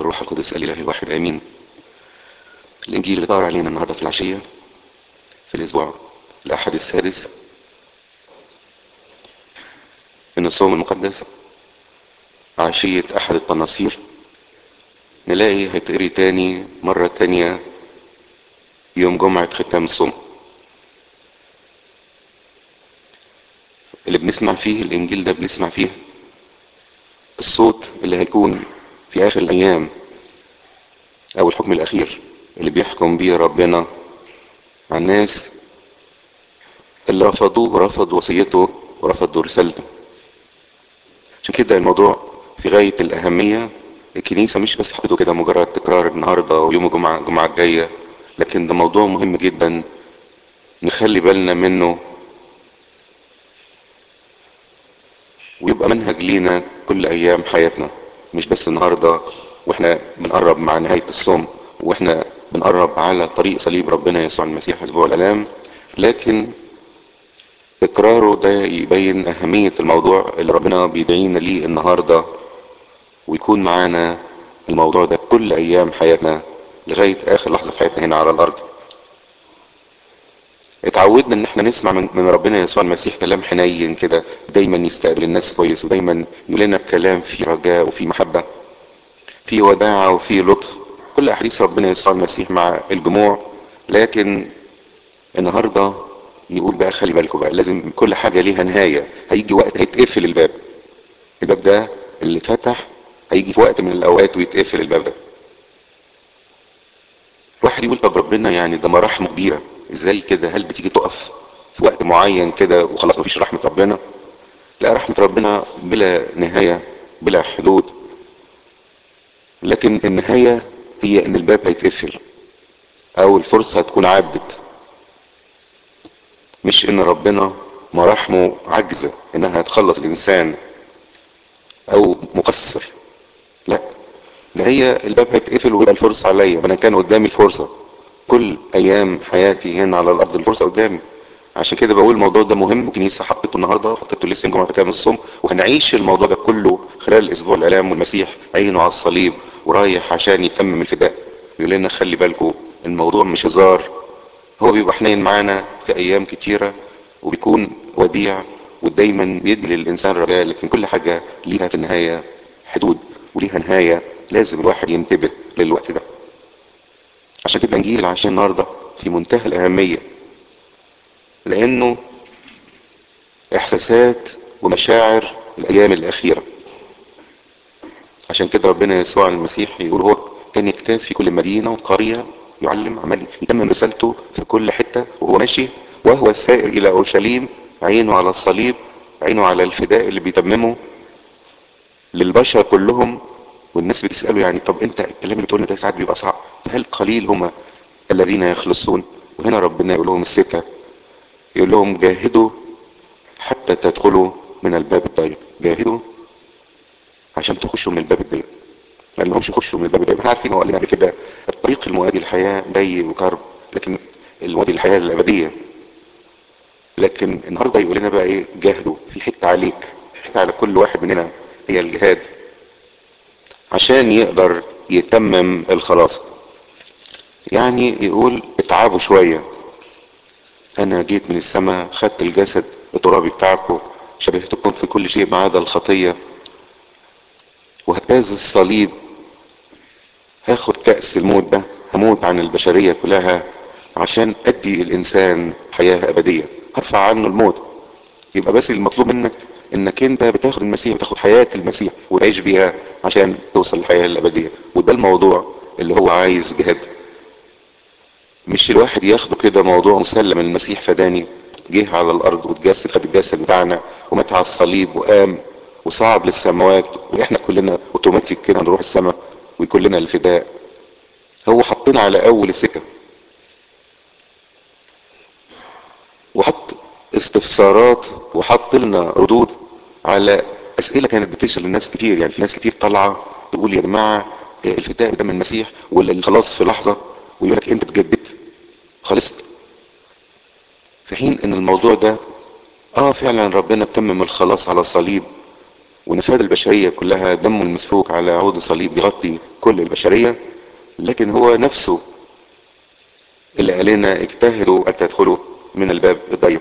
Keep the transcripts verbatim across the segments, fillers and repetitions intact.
والروح القدس الإله الواحد آمين. الإنجيل اللي ظهر علينا النهارده في العشية في الأسبوع الأحد السادس من الصوم المقدس، عشية أحد القناصير، نلاقي هيتقري تاني مرة تانية يوم جمعة ختام الصوم اللي بنسمع فيه الإنجيل ده. بنسمع فيه الصوت اللي هيكون في آخر الأيام أو الحكم الأخير اللي بيحكم بيه ربنا على الناس اللي رفضوه ورفضوا وصيته ورفضوا رسالته. عشان كده الموضوع في غاية الأهمية. الكنيسة مش بس حطته كده مجرد تكرار النهاردة ويوم الجمعة الجمعة الجاية، لكن ده موضوع مهم جدا نخلي بالنا منه ويبقى منهج لينا كل أيام حياتنا، مش بس النهاردة واحنا بنقرب مع نهاية الصوم واحنا بنقرب على طريق صليب ربنا يسوع المسيح أسبوع الآلام، لكن تكراره ده يبين أهمية الموضوع اللي ربنا بيدعينا ليه النهاردة، ويكون معانا الموضوع ده كل أيام حياتنا لغاية آخر لحظة في حياتنا هنا على الأرض. اتعودنا ان احنا نسمع من, من ربنا يسوع المسيح كلام حنين كده، دايما يستقبل الناس كويس، ودايما يقول لنا كلام فيه رجاء وفيه محبة، فيه وداعة وفيه لطف، كل احاديث ربنا يسوع المسيح مع الجموع. لكن النهارده يقول بقى خلي بالكم بقى، لازم كل حاجة ليها نهاية. هيجي وقت هيتقفل الباب، الباب ده اللي اتفتح هيجي في وقت من الاوقات ويتقفل الباب ده. واحد يقول طب ربنا يعني ده مراحمه كبيرة، ازاي كده؟ هل بتيجي تقف في وقت معين كده وخلاص مفيش رحمة ربنا؟ لا، رحمة ربنا بلا نهاية بلا حدود، لكن النهاية هي ان الباب هيتقفل او الفرصة هتكون عدت. مش ان ربنا مراحمه عجزة انها تخلص الانسان او مقصر، لا، ده هي الباب هيتقفل ويبقى الفرصة عليا. انا كان قدامي الفرصة كل ايام حياتي هنا على الارض، الفرصة قدامي. عشان كده بقول الموضوع ده مهم، الكنيسة حطته النهارده، حطته لسه جمعة ختام الصوم، وهنعيش الموضوع ده كله خلال الاسبوع الالام. والمسيح عينه على الصليب ورايح عشان يتمم الفداء، يقول لنا خلي بالكم الموضوع مش هزار. هو بيبقى حنين معانا في ايام كتيرة وبيكون وديع ودايما بيدي للانسان رجاء، لكن كل حاجة ليها في النهاية حدود وليها نهاية، لازم الواحد ينتبه للوقت ده. عشان كده انجيل العشاء النهارده في منتهى الاهمية، لانه احساسات ومشاعر الايام الاخيرة. عشان كده ربنا يسوع المسيح يقول هو كان يجتاز في كل مدينة وقرية يعلم، عمال يتمم رسالته في كل حتة وهو ماشي، وهو سائر الى اورشليم عينه على الصليب، عينه على الفداء اللي بيتممه للبشر كلهم. والناس بتسأله يعني طب انت الكلام اللي بتقوله ده ساعات بيبقى صعب، فهل قليل هم الذين يخلصون؟ وهنا ربنا يقول لهم السكة، يقول لهم جاهدوا حتى تدخلوا من الباب الضيق. جاهدوا عشان تخشوا من الباب الضيق، ما لهمش يخشوا من الباب الضيق. احنا عارفين هو قال لنا قبل كده الطريق المؤدي للحياة ضيق وكرب، لكن المؤدي للحياة الأبدية. لكن النهارده يقول لنا بقى ايه؟ جاهدوا. في حتة عليك، حتة على كل واحد مننا، هي الجهاد عشان يقدر يتمم الخلاص. يعني يقول اتعبوا شوية، انا جيت من السماء خدت الجسد الترابي بتاعكم، شبهتكم في كل شيء ما عدا الخطية، وهتجاز الصليب، هاخد كأس الموت ده، هموت عن البشرية كلها عشان ادي الانسان حياة ابدية، هرفع عنه الموت. يبقى بس المطلوب منك انك انت بتاخد المسيح، بتاخد حياة المسيح وتعيش بيها عشان توصل للحياة الابدية. وده الموضوع اللي هو عايز جهاد، مش الواحد ياخده كده موضوع مسلم. المسيح فداني، جه على الارض واتجسد، خد الجسد بتاعنا ومات على الصليب وقام وصعد للسماوات، واحنا كلنا اوتوماتيك كده نروح السماء ويكون لنا الفداء. هو حطنا على اول السكه وحط استفسارات وحط لنا ردود على اسئله كانت بتشغل الناس كتير. يعني في ناس كتير طالعه تقول يا جماعه الفداء ده من المسيح ولا الخلاص في لحظه، ويقول لك انت اتجددت خلصت، في حين ان الموضوع ده اه فعلا ربنا تمم الخلاص على الصليب، ونفاد البشرية كلها، دمه المسفوك على عود الصليب بيغطي كل البشرية. لكن هو نفسه اللي قال لنا اجتهدوا ان تدخلوا من الباب الضيق.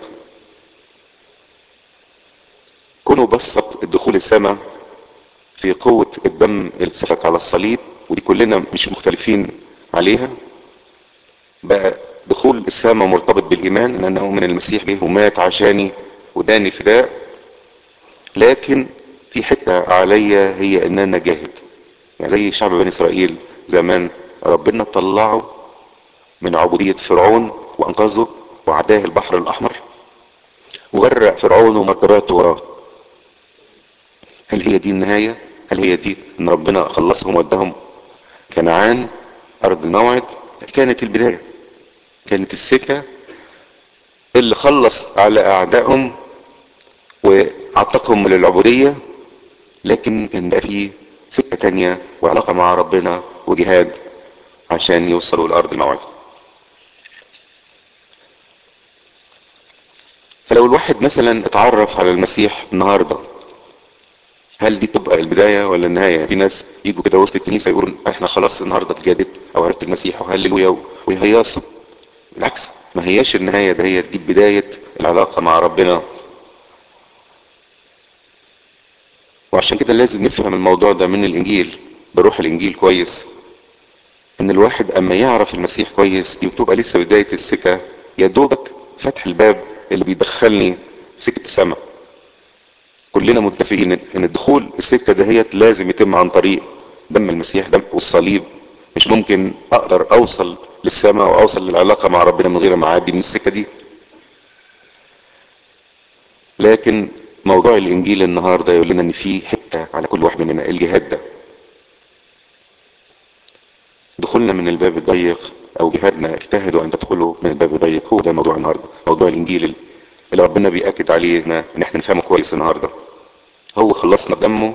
كونوا بسط الدخول السماء في قوة الدم اللي اتسفك على الصليب، ودي كلنا مش مختلفين عليها. بقى دخول السماء مرتبط بالايمان ان انا اؤمن المسيح به ومات عشاني وداني الفداء. لكن في حتة عليا هي ان انا جاهد، يعني زي شعب بني اسرائيل زمان ربنا طلعه من عبودية فرعون وانقذه وعداه البحر الاحمر وغرق فرعون ومركباته وراه. هل هي دي النهاية؟ هل هي دي ان ربنا خلصهم ودهم كنعان ارض الموعد؟ كانت البداية، كانت السكة اللي خلص على اعدائهم واعتقهم من العبودية. لكن كان بقى فيه سكة تانية وعلاقة مع ربنا وجهاد عشان يوصلوا لارض الموعد. فلو الواحد مثلا اتعرف على المسيح النهارده، هل دي تبقى البدايه ولا النهايه؟ في ناس يجوا كده وسط الكنيسه يقولوا احنا خلاص النهارده اتجددت او عرفت المسيح وهللويا ويهيصوا. بالعكس، ما هياش النهايه، ده هي دي بدايه العلاقه مع ربنا. وعشان كده لازم نفهم الموضوع ده من الانجيل، بروح الانجيل كويس، ان الواحد اما يعرف المسيح كويس دي بتبقى لسه بدايه السكه، يا دوبك فتح الباب اللي بيدخلني في سكه السماء. كلنا متفقين ان الدخول السكه دهيت لازم يتم عن طريق دم المسيح، دم والصليب. مش ممكن اقدر اوصل للسماء واوصل للعلاقه مع ربنا من غير ما اعدي من السكه دي. لكن موضوع الانجيل النهارده يقول لنا ان في حته على كل واحد مننا، الجهاد ده. دخولنا من الباب الضيق او جهادنا اجتهدوا ان تدخلوا من الباب الضيق، هو ده موضوع النهارده، موضوع الانجيل اللي ربنا بيأكد علينا ان احنا نفهمه كويس النهارده. هو خلصنا بدمه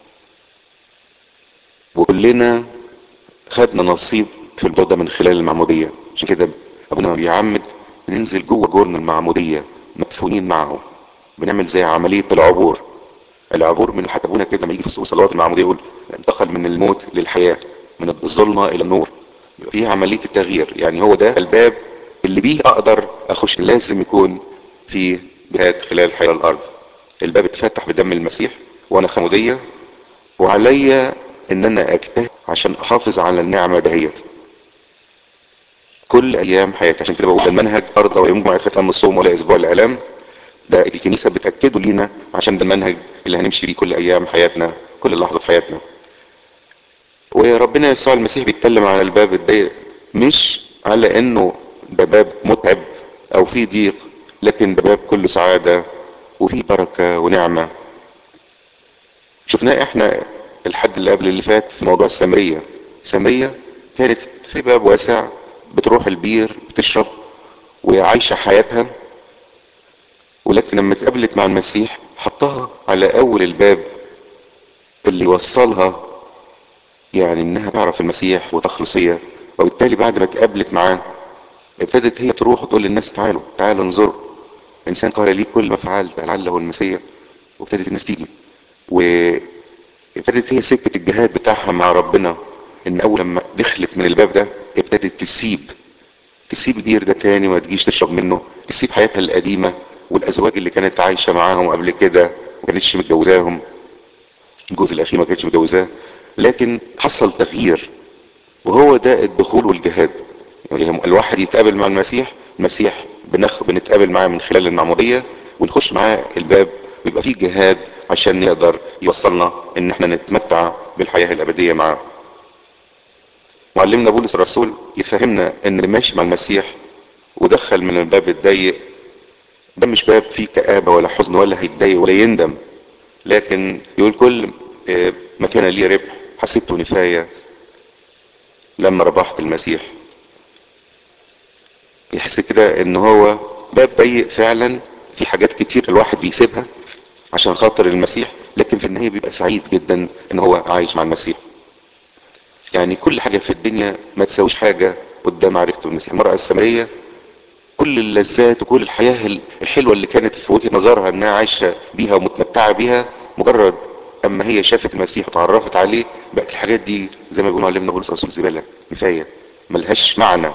وكلنا خدنا نصيب في الموضوع ده من خلال المعمودية. عشان كده ابونا بيعمد ننزل جوه جرن المعمودية مدفونين معه، بنعمل زي عملية العبور. العبور من حتى ابونا كده لما يجي في صلوات المعمودية يقول انتقل من الموت للحياة، من الظلمة الى النور. فيها عملية التغيير، يعني هو ده الباب اللي بيه اقدر اخش. لازم يكون في جهاد خلال حياة الارض. الباب اتفتح بدم المسيح وانا خمودية، وعليا ان انا اجتهد عشان احافظ على النعمة دهيت كل ايام حياتي. عشان كده بقول المنهج ارضى ويوم جمعة ختام الصوم ولا اسبوع الالام، ده الكنيسة بتأكده لينا عشان ده المنهج اللي هنمشي بيه كل ايام حياتنا، كل لحظة في حياتنا. وربنا يسوع المسيح بيتكلم على الباب الضيق مش على انه ده باب متعب او فيه ضيق، لكن ده باب كله سعادة وفيه بركة ونعمة. شفناه احنا الحد اللي قبل اللي فات في موضوع السامرية. السامرية كانت في باب واسع، بتروح البير بتشرب وعايشة حياتها، ولكن لما اتقابلت مع المسيح حطها على اول الباب اللي يوصلها يعني انها تعرف المسيح وتخلصية. وبالتالي بعد ما اتقابلت معاه ابتدت هي تروح وتقول للناس تعالوا تعالوا انظروا انسان قال لي كل ما فعلت لعله المسيح. وابتدت الناس تيجي، وابتدت هي سكة الجهاد بتاعها مع ربنا. ان اول لما دخلت من الباب ده ابتدت تسيب تسيب البير ده تاني وما تجيش تشرب منه، تسيب حياتها القديمة والازواج اللي كانت عايشة معاهم قبل كده ما كانتش متجوزاهم. الجوز الاخير ما كانتش متجوزاه، لكن حصل تغيير، وهو ده الدخول والجهاد. يعني الواحد يتقابل مع المسيح، المسيح بنخ بنتقابل معاه من خلال المعمودية ونخش معاه الباب، ويبقى فيه جهاد عشان يقدر يوصلنا ان احنا نتمتع بالحياة الابدية معاه. معلمنا بولس الرسول يفهمنا ان اللي ماشي مع المسيح ودخل من الباب الضيق ده مش باب فيه كآبة ولا حزن ولا هيتضايق ولا يندم، لكن يقول كل ما كان لي ربح حسبته نفاية لما ربحت المسيح. يحس كده ان هو باب ضيق فعلا، في حاجات كتير الواحد بيسيبها عشان خاطر المسيح، لكن في النهاية بيبقى سعيد جدا ان هو عايش مع المسيح. يعني كل حاجة في الدنيا ما تساويش حاجة قدام معرفة المسيح. المرأة السامرية كل اللذات وكل الحياة الحلوة اللي كانت في وجهة نظرها انها عايشة بيها ومتمتعة بيها، مجرد لما هي شافت المسيح وتعرفت عليه بقت الحاجات دي زي ما بيقولوا علمنا بولس رسول زباله، كفايه ملهاش معنى.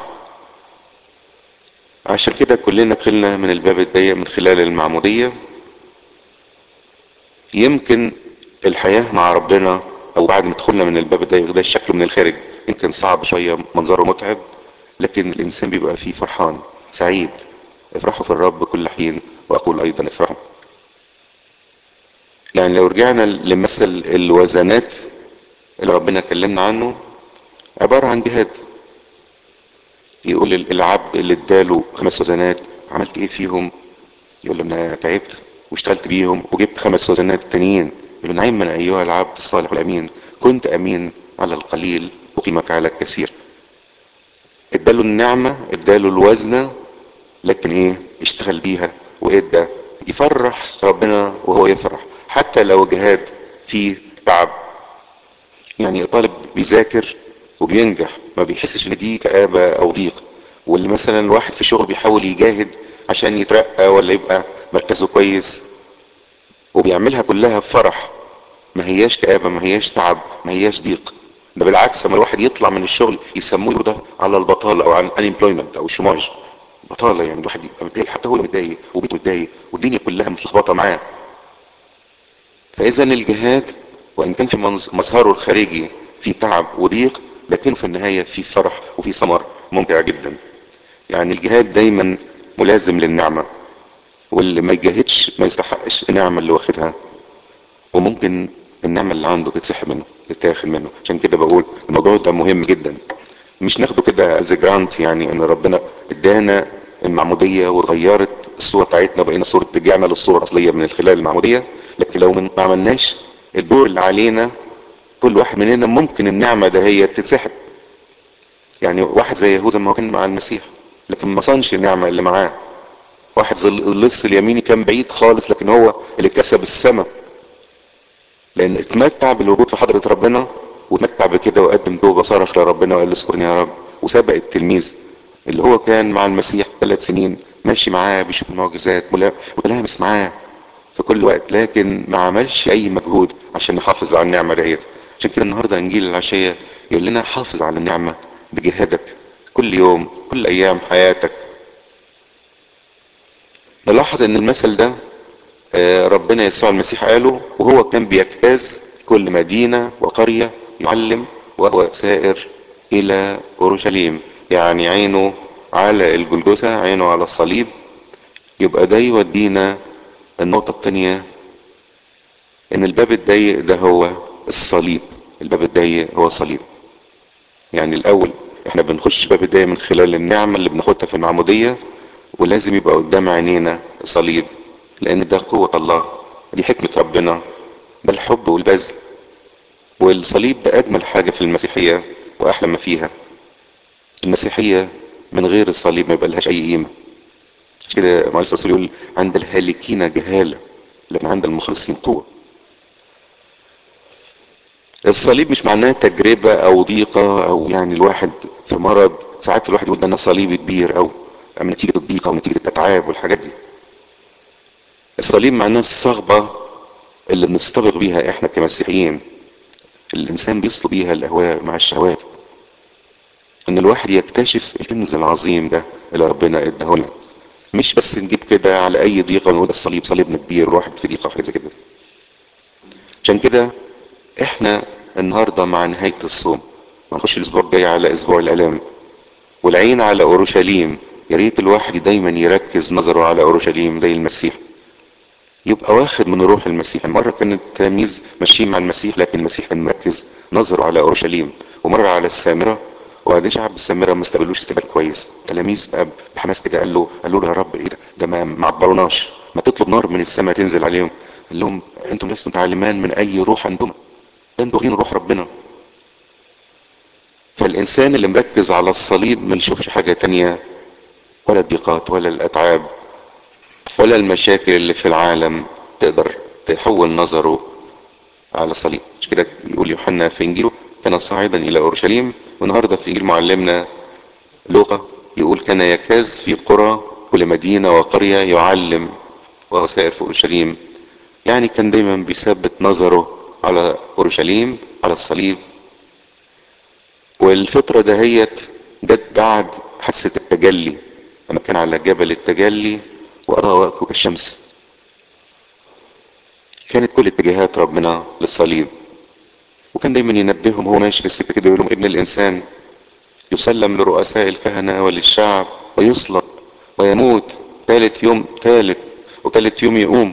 عشان كده كلنا دخلنا من الباب الضيق من خلال المعموديه. يمكن الحياه مع ربنا او بعد ما دخلنا من الباب الضيق ده شكله من الخارج يمكن صعب شويه، منظره متعب، لكن الانسان بيبقى فيه فرحان سعيد. افرحوا في الرب كل حين واقول ايضا افرحوا. يعني لو رجعنا لمثل الوزنات اللي ربنا كلمنا عنه، عبارة عن جهاد. يقول العبد اللي اداله خمس وزنات عملت ايه فيهم؟ يقول له انا تعبت واشتغلت بيهم وجبت خمس وزنات تانيين. يقول له نعما ايها العبد الصالح والامين، كنت امين على القليل اقيمك على الكثير. اداله النعمة اداله الوزنة، لكن ايه؟ اشتغل بيها وادى. يفرح ربنا وهو يفرح حتى لو جهاد فيه تعب. يعني طالب بيذاكر وبينجح ما بيحسش ان دي كآبة او ضيق، واللي مثلا الواحد في شغل بيحاول يجاهد عشان يترقى ولا يبقى مركزه كويس وبيعملها كلها بفرح، ما هياش كآبة، ما هياش تعب، ما هياش ضيق. ده بالعكس، لما الواحد يطلع من الشغل يسموه ده على البطالة او عن unemployment او الشماج. بطالة يعني الواحد يبقى متضايق، حتى هو متضايق وبيته متضايق والدنيا كلها متلخبطة معاه. فاذا الجهاد وان كان في مظهره الخارجي في تعب وضيق، لكن في النهاية في فرح وفي ثمر ممتع جدا. يعني الجهاد دايما ملازم للنعمة، واللي ما يجاهدش ما يستحقش النعمة اللي واخدها، وممكن النعمة اللي عنده تتسحب منه تتاخد منه. عشان كده بقول الموضوع ده مهم جدا، مش ناخده كده از جرانت، يعني ان ربنا ادانا المعمودية وغيرت الصورة بتاعتنا وبقينا صورة رجعنا للصورة الاصلية من خلال المعمودية. لكن لو ما عملناش الدور اللي علينا كل واحد مننا ممكن النعمة ده هي تتسحب. يعني واحد زي يهوذا ما كان مع المسيح لكن ما صانش النعمة اللي معاه. واحد زي اللص اليميني كان بعيد خالص لكن هو اللي كسب السماء، لان اتمتع بالوجود في حضرة ربنا واتمتع بكده وقدم توبة صرخ لربنا وقال له اذكرني يا رب. وسبق التلميذ اللي هو كان مع المسيح ثلاث سنين ماشي معاه بيشوف المعجزات متلامس معاه في كل وقت، لكن ما عملش اي مجهود عشان يحافظ على النعمة ديت. عشان كده النهاردة انجيل العشية يقول لنا حافظ على النعمة بجهادك كل يوم كل ايام حياتك. نلاحظ ان المثل ده ربنا يسوع المسيح قاله وهو كان بيجتاز كل مدينة وقرية يعلم وهو سائر الى اورشليم. يعني عينه على الجلجثة، عينه على الصليب. يبقى ده يودينا النقطة التانية، ان الباب الضيق ده هو الصليب. الباب الضيق هو الصليب. يعني الاول احنا بنخش باب الضيق من خلال النعمة اللي بناخدها في المعمودية، ولازم يبقى قدام عينينا الصليب، لان ده قوة الله، دي حكمة ربنا، ده الحب والبذل. والصليب ده اجمل حاجة في المسيحية واحلى ما فيها. المسيحية من غير الصليب ما يبقى لهاش اي قيمة. مش كده معلش الرسول يقول عند الهالكين جهالة لكن عند المخلصين قوة. الصليب مش معناه تجربة او ضيقة او يعني الواحد في مرض ساعات الواحد يقول ده انا صليبي كبير او من نتيجة الضيقة ونتيجة الاتعاب والحاجات دي. الصليب معناه الصغبة اللي بنستبق بيها احنا كمسيحيين، الانسان بيصلب بيها الاهواء مع الشهوات، ان الواحد يكتشف الكنز العظيم ده اللي ربنا اداهولنا. مش بس نجيب كده على اي ضيقة ونقول الصليب صليبنا كبير والواحد في ضيقة وحاجة زي كده. عشان كده احنا النهاردة مع نهاية الصوم ونخش الاسبوع الجاي على اسبوع الالام والعين على اورشليم. يا ريت الواحد دايما يركز نظره على اورشليم زي المسيح، يبقى واخد من روح المسيح. مرة كان التلاميذ ماشيين مع المسيح لكن المسيح كان مركز نظره على اورشليم، ومرة على السامرة وبعدين شعب السامرة ما استقبلوش استقبال كويس. التلاميذ بقى بحماس كده قال له قالوا له يا رب ايه ده ده ما ما عبروناش، ما تطلب نار من السماء تنزل عليهم. قال لهم انتم لستم تعلمان من اي روح عندكم، انتوا واخدين روح ربنا. فالانسان اللي مركز على الصليب ما يشوفش حاجة تانية، ولا الضيقات ولا الاتعاب ولا المشاكل اللي في العالم تقدر تحول نظره على الصليب. مش كده يقول يوحنا في انجيله كان صاعدا الى اورشليم، والنهارده في انجيل معلمنا لوقا يقول كان يكاز في قرى كل مدينة وقرية يعلم وهو سائر في اورشليم. يعني كان دايما بيثبت نظره على اورشليم على الصليب. والفترة دهيت جت بعد حادثة التجلي، لما كان على جبل التجلي وأضاء كوكب الشمس. كانت كل اتجاهات ربنا للصليب، وكان دايما ينبههم وهو ماشي في السكة كده يقول لهم ابن الإنسان يسلم لرؤساء الكهنة وللشعب ويصلب ويموت ثالث يوم ثالث وثالث يوم يقوم.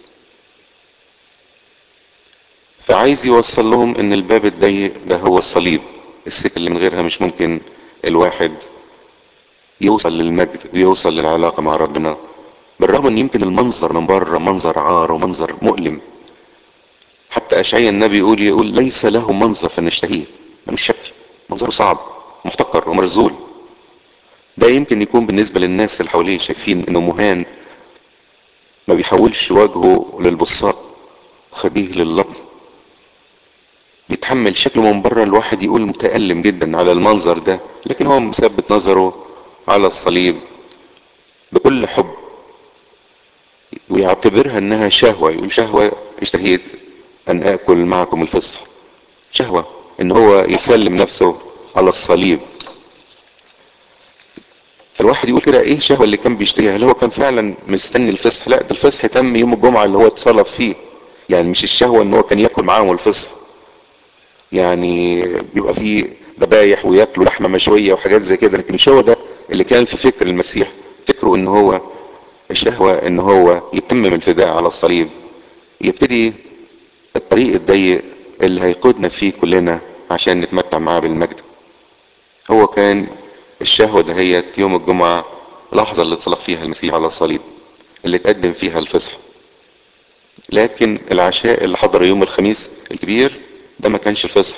فعايز يوصل لهم ان الباب الضيق ده هو الصليب، السكة اللي من غيرها مش ممكن الواحد يوصل للمجد ويوصل للعلاقة مع ربنا. بالرغم ان يمكن المنظر من بره منظر عار ومنظر مؤلم، حتى اشعياء النبي يقول يقول ليس له منظر فنشتهيه، ملوش شكل، منظره صعب محتقر ومرزول. ده يمكن يكون بالنسبة للناس اللي حواليه شايفين انه مهان، ما بيحولش وجهه للبصاق، خديه للطم، بيتحمل شكله من بره الواحد يقول متألم جدا على المنظر ده، لكن هو مثبت نظره على الصليب بكل حب ويعتبرها انها شهوة. يقول شهوة اشتهيت ان اكل معكم الفصح، شهوة ان هو يسلم نفسه على الصليب. فالواحد يقول كده ايه شهوة اللي كان بيشتهيها؟ هل هو كان فعلا مستني الفصح؟ لا، ده الفصح تم يوم الجمعة اللي هو اتصلب فيه. يعني مش الشهوة ان هو كان ياكل معاهم الفصح، يعني بيبقى فيه ذبايح وياكلوا لحمة مشوية وحاجات زي كده، لكن مش هو ده اللي كان في فكر المسيح. فكره ان هو الشهوة ان هو يتمم الفداء على الصليب، يبتدي الطريق الضيق اللي هيقودنا فيه كلنا عشان نتمتع معاه بالمجد. هو كان الشهوة دهيت يوم الجمعة، لحظة اللي اتصلب فيها المسيح على الصليب، اللي تقدم فيها الفصح. لكن العشاء اللي حضر يوم الخميس الكبير ده ما كانش الفصح.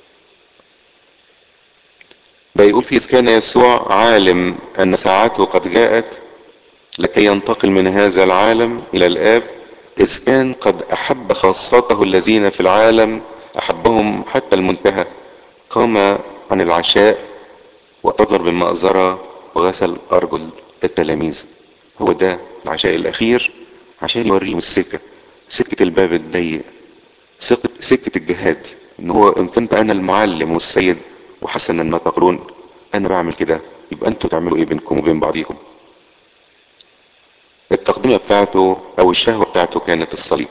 ده يقول فيه إذ كان يسوع عالم أن ساعته قد جاءت لكي ينتقل من هذا العالم إلى الآب، إذ كان قد أحب خاصته الذين في العالم أحبهم حتى المنتهى، قام عن العشاء واعتذر بالمأزرة وغسل أرجل التلاميذ. هو ده العشاء الأخير عشان يوريهم السكة، سكة الباب الضيق، سكة, سكة الجهاد، إن هو إن كنت أنا المعلم والسيد وحسنا ما تقولون أنا بعمل كده، يبقى أنتوا تعملوا إيه بينكم وبين بعضيكم. التقدمة بتاعته أو الشهوة بتاعته كانت الصليب.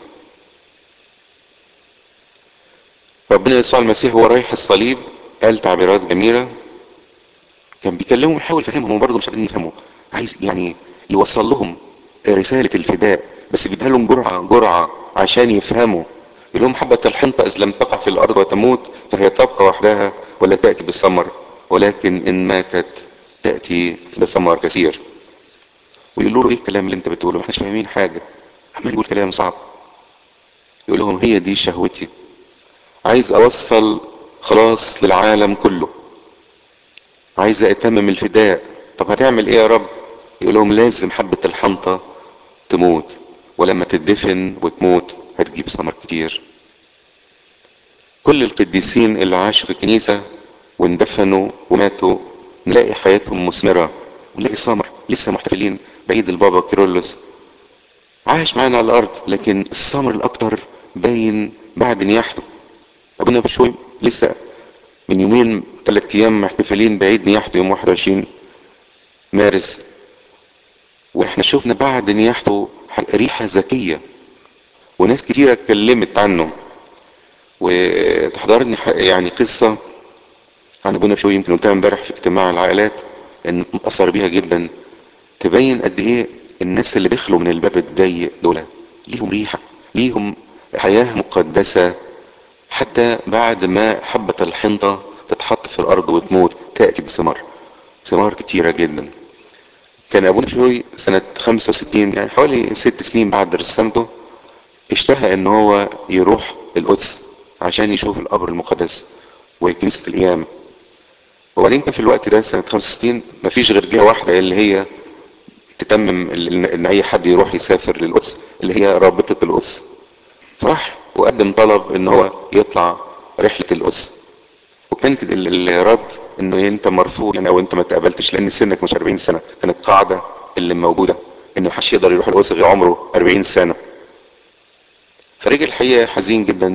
ربنا يسوع المسيح هو رايح الصليب قال تعبيرات جميلة، كان بيكلمهم يحاول يفهمهم وبرضه مش قادرين يفهموا، عايز يعني يوصل لهم رسالة الفداء، بس بيديها لهم جرعة جرعة عشان يفهموا. يقول لهم حبة الحنطة إذ لم تقع في الأرض وتموت فهي تبقى وحدها ولا تأتي بثمر، ولكن إن ماتت تأتي بثمر كثير. ويقولوا له إيه الكلام اللي أنت بتقوله؟ ما احناش فاهمين حاجة، عمال يقول كلام صعب. يقول لهم هي دي شهوتي، عايز أوصل خلاص للعالم كله، عايز أتمم الفداء. طب هتعمل إيه يا رب؟ يقول لهم لازم حبة الحنطة تموت، ولما تدفن وتموت هتجيب ثمر كتير. كل القديسين اللي عاشوا في الكنيسة واندفنوا وماتوا نلاقي حياتهم مثمرة ونلاقي ثمر. لسه محتفلين بعيد البابا كيرلس، عاش معانا على الأرض، لكن الثمر الأكتر باين بعد نياحته. أبونا بشوي لسه من يومين ثلاث أيام محتفلين بعيد نياحته يوم واحد وعشرين مارس، واحنا شفنا بعد نياحته ريحة زكية وناس كتيرة اتكلمت عنه. وتحضرني يعني قصة عن ابونا بشوي يمكن قلتها امبارح في اجتماع العائلات ان متأثر بيها جدا، تبين قد ايه الناس اللي دخلوا من الباب الضيق دول ليهم ريحة، ليهم حياة مقدسة، حتى بعد ما حبة الحنطة تتحط في الارض وتموت تأتي بثمار، ثمار كتيرة جدا. كان ابونا بشوي سنة خمسة وستين يعني حوالي ست سنين بعد رسامته اشتهى ان هو يروح القدس عشان يشوف القبر المقدس وكنيسة القيامة. وبعدين كان في الوقت ده سنة خمسة وستين مفيش غير جهة واحدة اللي هي تتمم ان اي حد يروح يسافر للقدس، اللي هي رابطة القدس. فراح وقدم طلب ان هو يطلع رحلة القدس، وكانت الرد انه انت مرفوض يعني، او انت ما تقبلتش لان سنك مش أربعين سنة. كانت قاعدة اللي موجودة انه محدش يقدر يروح القدس غير عمره أربعين سنة. فرجع الحقيقة حزين جدا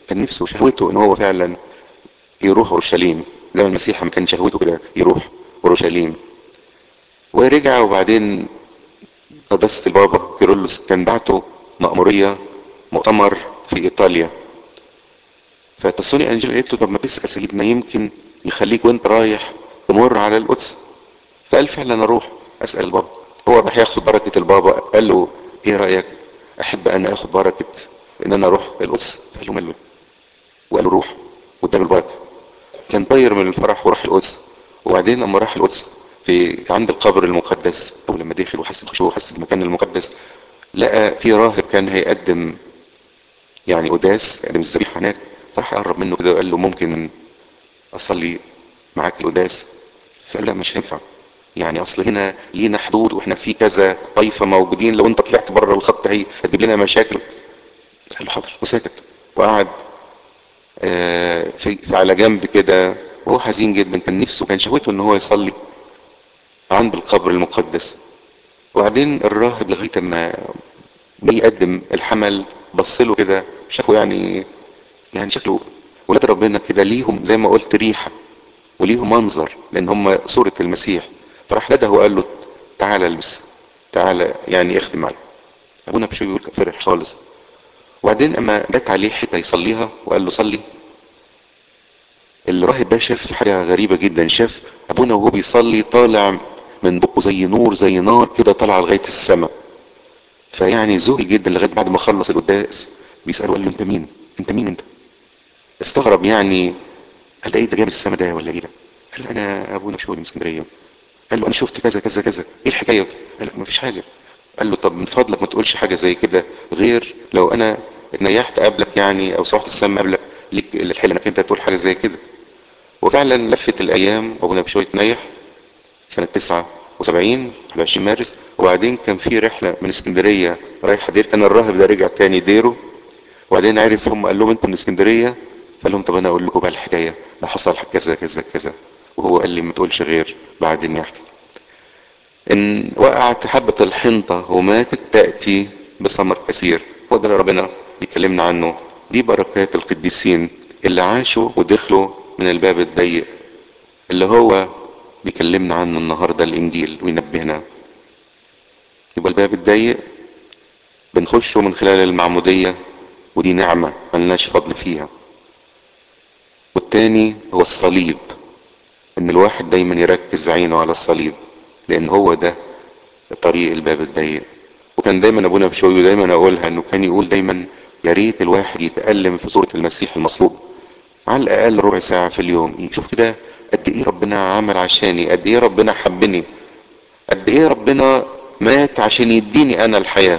كان نفسه شهوته ان هو فعلا يروح اورشليم زي ما المسيح ما كان شهوته كده يروح اورشليم. ورجع، وبعدين قداسة البابا كيرلس كان بعته مأمورية مؤتمر في ايطاليا. فتسوني انجيل قالت له طب ما تسأل سيدنا يمكن يخليك وانت رايح تمر على القدس. فقال فعلا اروح اسأل البابا. هو راح ياخد بركة البابا، قال له ايه رأيك احب انا اخد بركة ان انا اروح القدس؟ قال له ماله، وقال له روح، واداله البركة. كان طاير من الفرح وراح القدس. وبعدين اما راح القدس في عند القبر المقدس، اول لما دخل وحس بخشوع وحس بالمكان المقدس، لقى في راهب كان هيقدم يعني قداس، يعني الذبيحه هناك. فراح قرب منه كده وقال له ممكن اصلي معاك القداس؟ فقال لا مش هينفع، يعني اصل هنا لينا حدود واحنا في كذا طائفه موجودين، لو انت طلعت بره الخط هي هتجيب لنا مشاكل. قال له حاضر وسكت. وقعد آه في, في على جنب كده وهو حزين جدا. كان نفسه كان شهوته ان هو يصلي عند القبر المقدس. وبعدين الراهب لغايه ما بيقدم الحمل بص له كده، شافه يعني يعني شكله ولاد ربنا كده ليهم زي ما قلت ريحه وليهم منظر لان هم صوره المسيح. فراح نده وقال له تعالى البس، تعالى يعني اخدم معايا. ابونا بشوي يقول فرح خالص. وبعدين اما جت عليه حته يصليها وقال له صلي، الراهب ده شاف حاجه غريبه جدا. شاف ابونا وهو بيصلي طالع من بقه زي نور زي نار كده طالعه لغايه السماء. فيعني ذهل جدا لغايه بعد ما خلص القداس بيساله قال له انت مين؟ انت مين انت؟ استغرب يعني. قال له ايه ده جاي من السما ده ولا ايه ده؟ قال له انا ابونا مشهور من اسكندريه. قال له انا شفت كذا كذا كذا، ايه الحكايه؟ قال له مفيش حاجه. قال له طب من فضلك ما تقولش حاجه زي كده غير لو انا اتنيحت قبلك يعني او صرحت السما قبلك، ليك الحل انك انت تقول حاجه زي كده. وفعلا لفت الايام وابونا بشوي اتنيح سنه تسعة وسبعين واحد وعشرين مارس. وبعدين كان في رحله من اسكندريه رايحه دير، كان الراهب ده رجع تاني ديره. وبعدين عرف هم قال لهم انتوا من اسكندريه؟ فقال لهم طب انا اقول لكم بقى الحكايه، ده حصل كذا كذا كذا. وهو قال لي ما تقولش غير بعد نياحتي. ان وقعت حبه الحنطه وماتت تاتي بثمر كثير. هو ده اللي ربنا بيكلمنا عنه. دي بركات القديسين اللي عاشوا ودخلوا من الباب الضيق اللي هو بيكلمنا عنه النهارده الانجيل وينبهنا. يبقى الباب الضيق بنخشه من خلال المعموديه، ودي نعمه ملناش فضل فيها. والتاني هو الصليب، ان الواحد دايما يركز عينه على الصليب لان هو ده طريق الباب الضيق. وكان دايما ابونا بشوي دايما اقولها انه كان يقول دايما يا ريت الواحد يتألم في صورة المسيح المصلوب على الاقل ربع ساعة في اليوم، يشوف كده قد ايه ربنا عمل عشاني، قد ايه ربنا حبني، قد ايه ربنا مات عشان يديني انا الحياة.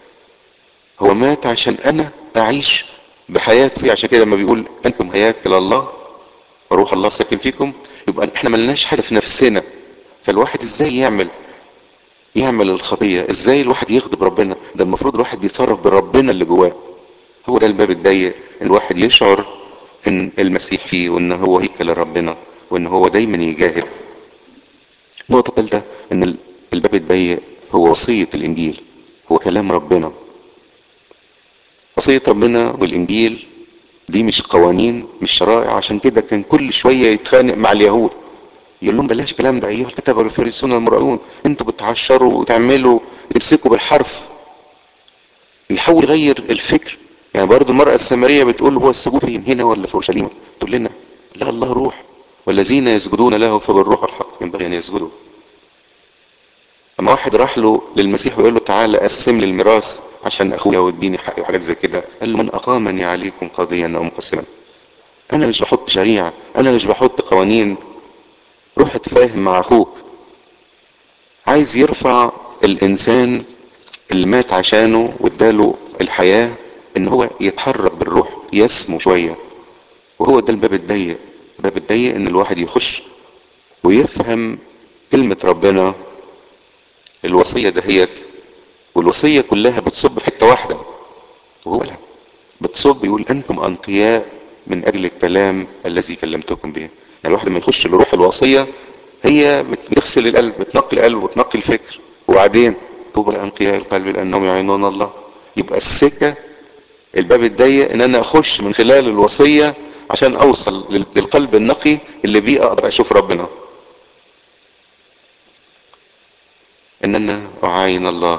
هو مات عشان انا اعيش بحياة فيه. عشان كده لما بيقول انتم هياكل الله وروح الله ساكن فيكم، يبقى احنا ملناش حاجة في نفسنا. فالواحد ازاي يعمل يعمل الخطية؟ ازاي الواحد يغضب ربنا؟ ده المفروض الواحد بيتصرف بربنا اللي جواه. هو ده الباب الضيق، الواحد يشعر ان المسيح فيه وان هو هيكل ربنا وان هو دايما يجاهد. نقطة ثالثة ان الباب الضيق هو وصية الانجيل، هو كلام ربنا. وصية ربنا والانجيل دي مش قوانين مش شرائع. عشان كده كان كل شوية يتخانق مع اليهود يقول لهم بلاش الكلام ده ايها الكتبه والفريسون المراؤون، انتوا بتعشروا وتعملوا تمسكوا بالحرف. يحاول يغير الفكر. يعني برضو المرأة السامرية بتقول هو السجود فين، هنا ولا في اورشليم؟ تقول لنا لا الله روح والذين يسجدون له فبالروح الحق ينبغي ان يسجدوا. اما واحد راح له للمسيح ويقول له تعالى قسم لي الميراث عشان اخويا واديني حقي وحاجات زي كده، قال له من اقامني عليكم قاضيا او مقسما؟ انا مش بحط شريعه، انا مش بحط قوانين. روح اتفاهم مع اخوك. عايز يرفع الانسان اللي مات عشانه واداله الحياة ان هو يتحرك بالروح يسمو شوية. وهو ده الباب الضيق. الباب الضيق ان الواحد يخش ويفهم كلمة ربنا. الوصية دهيت والوصية كلها بتصب في حتة واحدة، وهو لا بتصب يقول انتم انقياء من اجل الكلام الذي كلمتكم به. يعني الواحد ما يخش لروح الوصية هي بتغسل القلب، بتنقي القلب وتنقي الفكر. وبعدين طوبى لانقياء القلب لانهم يعينون الله. يبقى السكة الباب الضيق ان انا اخش من خلال الوصية عشان اوصل لل- للقلب النقي اللي بيه اقدر اشوف ربنا، ان انا اعاين الله.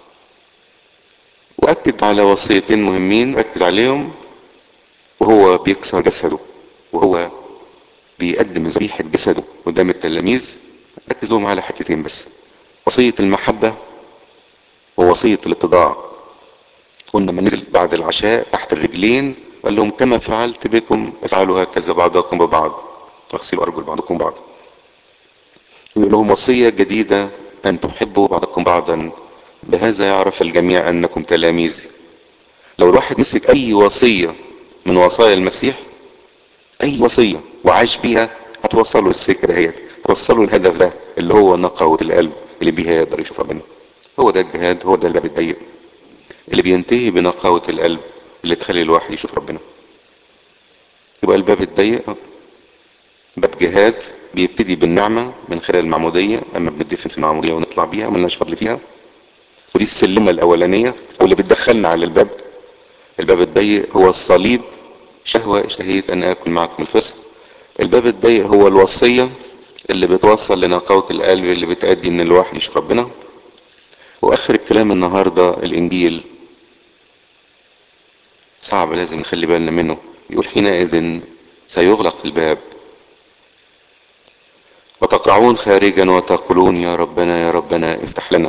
واكد على وصيتين مهمين ركز عليهم وهو بيكسر جسده، وهو بيقدم ذبيحة جسده قدام التلاميذ. ركز لهم على حتتين بس، وصية المحبة ووصية الاتضاع. قلنا لما نزل بعد العشاء تحت الرجلين وقال لهم كما فعلت بكم افعلوا هكذا بعضكم ببعض، واغسلوا ارجل بعضكم بعض. يقول لهم وصية جديدة ان تحبوا بعضكم بعضا، بهذا يعرف الجميع انكم تلاميذي. لو الواحد مسك اي وصية من وصايا المسيح، اي وصية وعاش بيها، هتوصله للسكة دهيت، هتوصله الهدف ده اللي هو نقاوة القلب اللي بيها يقدر يشوف ربنا. هو ده الجهاد، هو ده الباب الضيق اللي بينتهي بنقاوة القلب اللي تخلي الواحد يشوف ربنا. يبقى الباب الضيق باب جهاد بيبتدي بالنعمة من خلال المعمودية، اما بندفن في المعمودية ونطلع بيها وملناش فضل فيها، ودي السلمة الاولانية واللي بتدخلنا على الباب. الباب الضيق هو الصليب، شهوة اشتهيت ان اكل معكم الفصح. الباب الضيق هو الوصية اللي بتوصل لنقاوة القلب اللي بتأدي ان الواحد يشوف ربنا. واخر الكلام النهاردة الانجيل صعب لازم نخلي بالنا منه. يقول حينئذ سيغلق الباب وتقرعون خارجا وتقولون يا ربنا يا ربنا افتح لنا.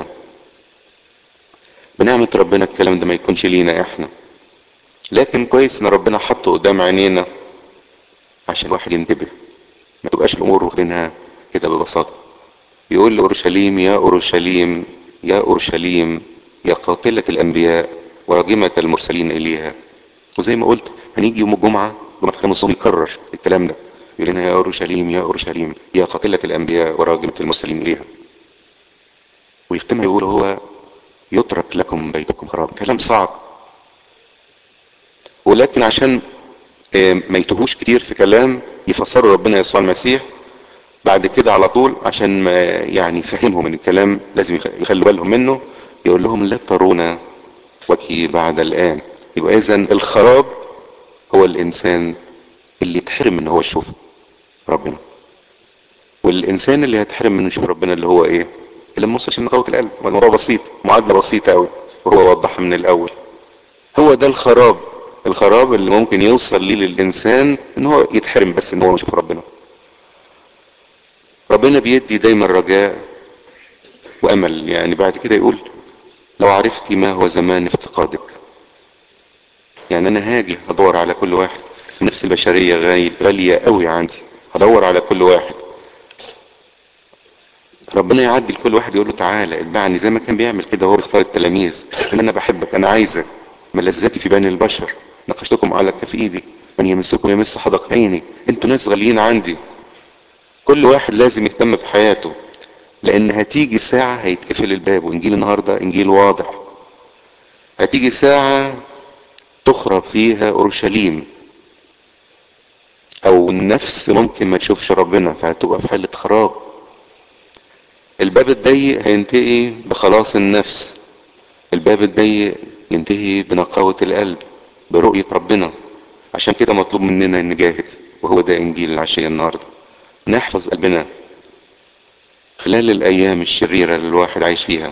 بنعمة ربنا الكلام ده ما يكونش لينا احنا، لكن كويس ان ربنا حطه قدام عينينا عشان الواحد ينتبه، ما تبقاش الامور واخدينها كده ببساطة. يقول لأورشليم يا أورشليم يا أورشليم يا قاتلة الأنبياء وراجمة المرسلين إليها. وزي ما قلت هنيجي يوم الجمعة جمعة خميس الصوم يكرر الكلام ده، يقول لنا يا أورشليم يا أورشليم يا قاتلة الأنبياء وراجمة المرسلين إليها، ويختمها يقول هو يترك لكم بيتكم خراب. كلام صعب، ولكن عشان آه، ما يتوهوش كتير في كلام يفسروا ربنا يسوع المسيح بعد كده على طول، عشان ما يعني يفهمهم ان الكلام لازم يخ- يخلوا بالهم منه. يقول لهم لا ترون وجهي بعد الآن. يبقى اذا الخراب هو الانسان اللي يتحرم ان هو يشوف ربنا، والانسان اللي هيتحرم من يشوف ربنا اللي هو ايه؟ اللي ما وصلش لنقاوة القلب. والموضوع بسيط، معادلة بسيطة قوي، وهو وضحها من الاول. هو ده الخراب، الخراب اللي ممكن يوصل ليه للانسان ان هو يتحرم بس ان هو يشوف ربنا. ربنا بيدي دايما رجاء وامل. يعني بعد كده يقول لو عرفتي ما هو زمان افتقادك. يعني انا هاجي هدور على كل واحد، نفس البشرية غالية غالية قوي عندي، هدور على كل واحد. ربنا يعدي لكل واحد يقول له تعالى اتبعني، زي ما كان بيعمل كده وهو بيختار التلاميذ. ان انا بحبك، انا عايزك، ملذتي في بني البشر، نقشتكم على كف ايدي، من يمسكم يمس حدق عيني. انتوا ناس غاليين عندي. كل واحد لازم يهتم بحياته، لان هتيجي ساعة هيتقفل الباب. وانجيل النهاردة انجيل واضح، هتيجي ساعة تخرب فيها اورشليم، او النفس ممكن ما تشوفش ربنا فهتبقى في حالة خراب. الباب الضيق هينتهي بخلاص النفس، الباب الضيق ينتهي بنقاوة القلب برؤية ربنا. عشان كده مطلوب مننا نجاهد، وهو ده انجيل العشية النهاردة. نحفظ قلبنا خلال الايام الشريرة اللي الواحد عايش فيها،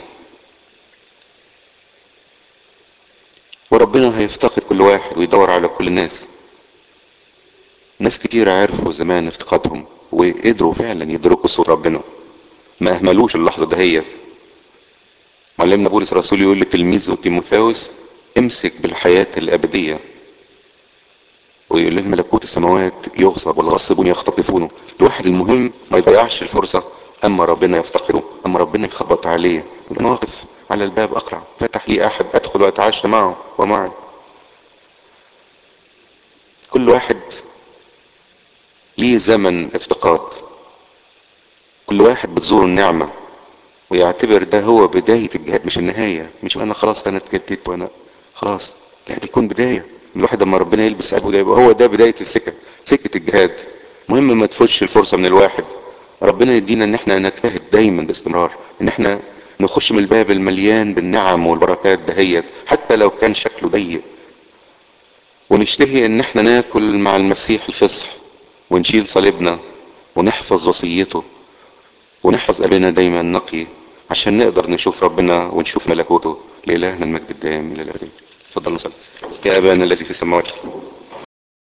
وربنا هيفتقد كل واحد ويدور على كل الناس. ناس كتير عرفوا زمان افتقادهم وقدروا فعلا يدركوا صوت ربنا، ما اهملوش اللحظة دهيت. معلمنا بولس الرسول يقول لتلميذه تيموثاوس امسك بالحياة الابدية، ويقول لنا ملكوت السماوات يغصب والغصبون يختطفونه. الواحد المهم ما يضيعش الفرصة، اما ربنا يفتقده، اما ربنا يخبط عليه يقول انا واقف على الباب اقرع فتح لي احد ادخل واتعشى معه ومعي. كل واحد ليه زمن افتقاد، كل واحد بتزور النعمة ويعتبر ده هو بداية الجهاد مش النهاية. مش انا خلاص انا اتجددت وانا خلاص، لا دي يكون بداية. الواحد لما ربنا يلبس قلبه ده يبقى هو ده بداية السكة، سكة الجهاد. مهم ما تفوتش الفرصة من الواحد. ربنا يدينا ان احنا نجتهد دايما باستمرار، ان احنا نخش من الباب المليان بالنعم والبركات دهيت حتى لو كان شكله ضيق. ونشتهي ان احنا ناكل مع المسيح الفصح، ونشيل صليبنا، ونحفظ وصيته، ونحفظ قلبنا دايما نقي، عشان نقدر نشوف ربنا ونشوف ملكوته. لإلهنا المجد الدائم الى الابد. اتفضل نصلي. يا ابانا الذي في السماوات